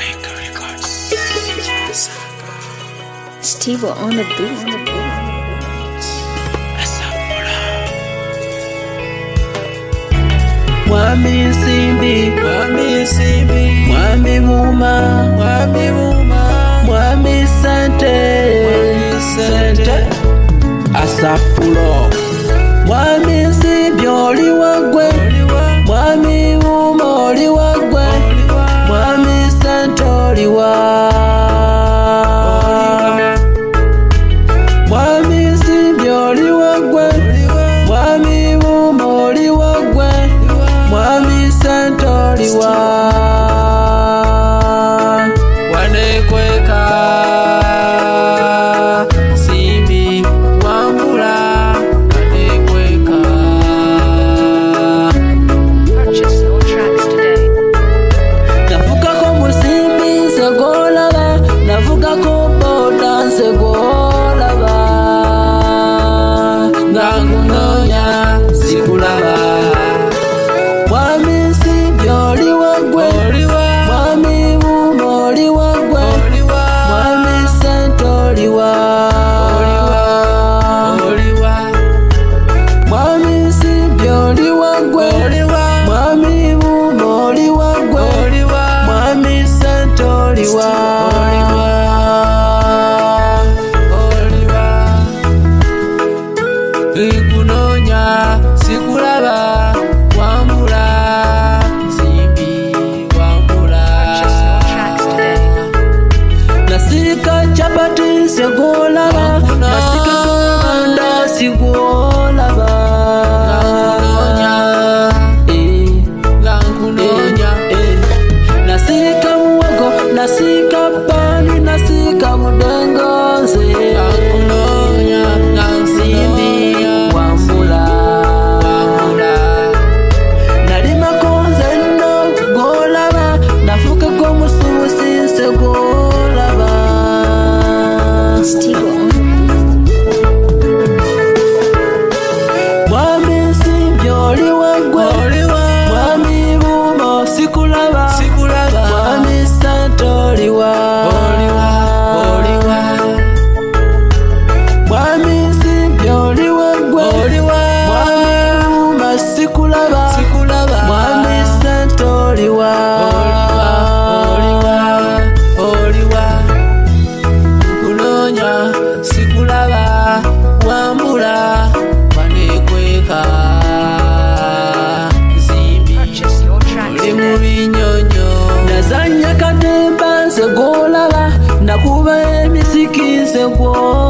Steve on the beat. Mwami Simbi, Mwami Muma, Mwami Sente, Asapulo. Mwami Simbi oli wagwe, Mwami Muma oli wagwe, Mwami Sente oli wagwe. Mwami Simbi oli wagwe, Mwami Muma oli wagwe, Mwami Sente oli wagwe. Wanekweka Simbi wambula, wanekweka. Purchase all tracks today. Navuga ko musimbi segolaba, navuga ko boda segolaba, ngangunonya sikulaba. Mwami Simbi oli wagwe, Mwami Muma oli wagwe, Mwami Sente oli wagwe. Mwami Simbi oli wagwe, Mwami Muma oli wagwe, Mwami Sente oli wagwe. Ikunonya sikulaba, wambula Simbi wambula. Purchase all tracks today. Nasika chapati segolaba, nasika kanda sigolaba. Nasika muwago, nasika pani, nasika mudengoze. Simbi wambula. Nalima konze no golaba, nafuka ko musubusi segolaba. Steve on the beat. Mwami Simbi oli wagwe, Mwami Muma sikulaba, Mwami Sente oli wagwe. Mwami Simbi oli wagwe, Mwami Muma sikulaba, Mwami Sente oli wagwe. Kunonya sikulaba, wambula wanekweka. Simbi Purchase your tracks oli today. mu binyonyo. Nazanya katemba segolaba, nakuba emisiki segolaba.